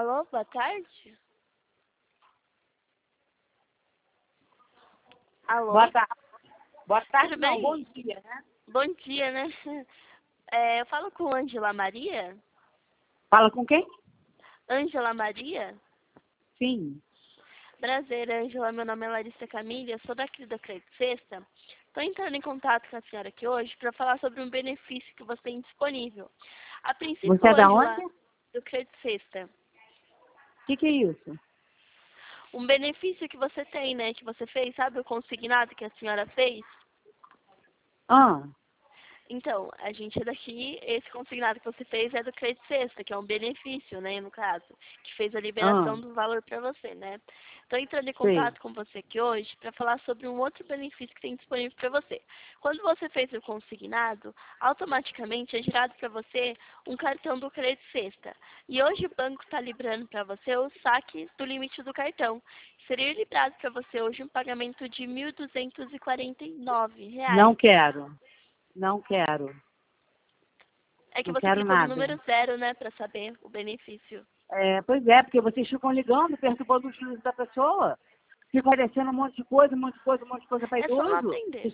Alô, boa tarde? Alô? Boa tarde. Boa tarde, Tudo não. bem? Bom dia, né? Bom dia, né? Eu falo com Ângela Maria? Fala com quem? Ângela Maria? Sim. Prazer, Ângela. Meu nome é Larissa Camille, eu sou daqui da Crédito Sexta. Estou entrando em contato com a senhora aqui hoje para falar sobre um benefício que você tem disponível. A princípio, Você é da Ângela, onde? do Crédito Sexta. O que é isso? Um benefício que você tem, né? Que você fez, sabe o consignado que a senhora fez? Ah, Então, a gente daqui, esse consignado que você fez é do Crédito Sexta, que é um benefício, né, no caso, que fez a liberação do valor para você, né? Estou entrando em sei. contato com você aqui hoje para falar sobre um outro benefício que tem disponível para você. Quando você fez o consignado, automaticamente é girado para você um cartão do Crédito Sexta. E hoje o banco está liberando para você o saque do limite do cartão. Seria liberado para você hoje um pagamento de R$ 1.249. Não quero. Não quero. É que Não você quero clicou no nada. número 0, né, pra saber o benefício. Pois é, porque vocês ficam ligando, perturbando os filhos da pessoa. Ficam oferecendo um monte de coisa, um monte de coisa, um monte de coisa para É só não idoso. atender.